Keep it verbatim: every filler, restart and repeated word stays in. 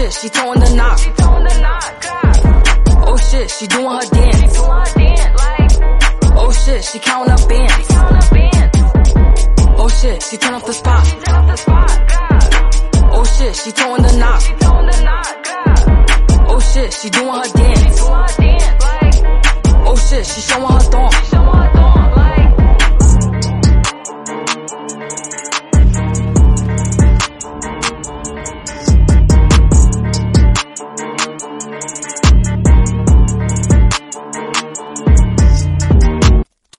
shit, she throwing the knock. Oh shit, she doing her dance. Oh shit, she counting up bands. Oh shit, she turn up the spot. Oh shit, she throwing the knock. Oh shit, she doing her dance. Oh shit, she showing her thong.